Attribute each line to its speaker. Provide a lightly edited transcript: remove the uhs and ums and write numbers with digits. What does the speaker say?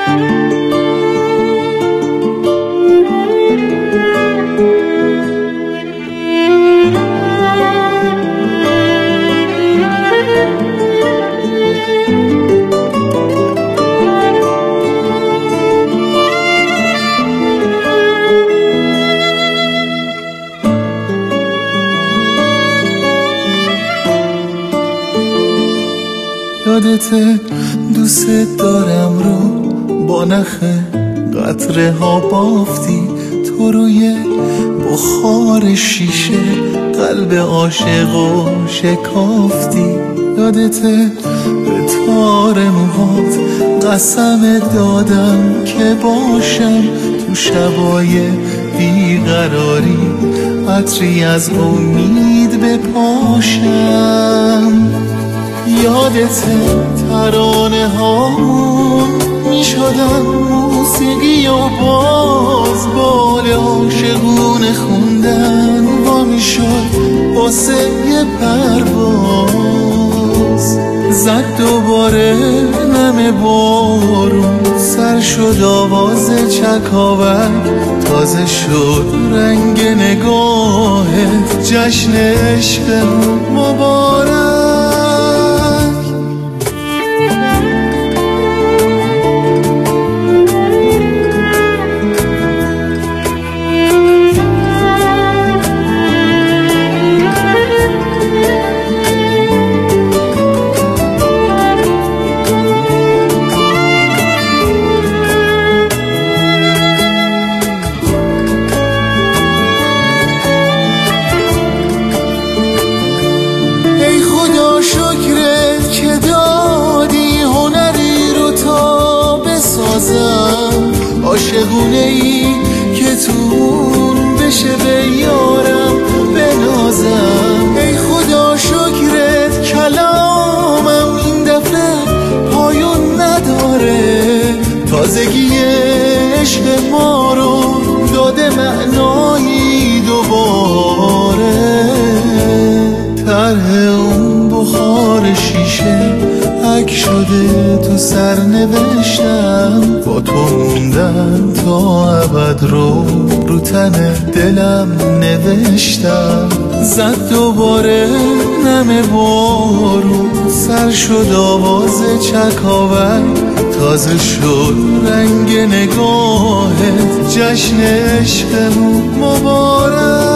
Speaker 1: یادت دوست دارم رو با نخ قطره ها بافتی، تو روی بخار شیشه قلب عاشق و شکافتی. یادت به تار موهات قسم دادم که باشم تو شبای بیقراری، عطری از امید بپاشم. یادت ترانه هامون می شدن موسیقی و باز بال عاشقونه خوندن وا می شد واسه یه پرواز. زد دوباره نم بارون، سر شد آواز چکاور، تازه شد رنگ نگاهت، جشن عشقمون مبارک. عاشقونه ای که تون بشه به یارم بنازم. ای خدا شکرت کلامم این دفعه پایون نداره، تازگی عشق ما رو داده معنایی دوباره. طرح اون بخار شیشه حک شده تو سر نوشتم، با تو موندم تا ابد رو تن دلم نوشتم. زد دوباره نم بارون، سر شد آواز چکاور، تازه شد رنگ نگاهت، جشن عشقمون مبارک.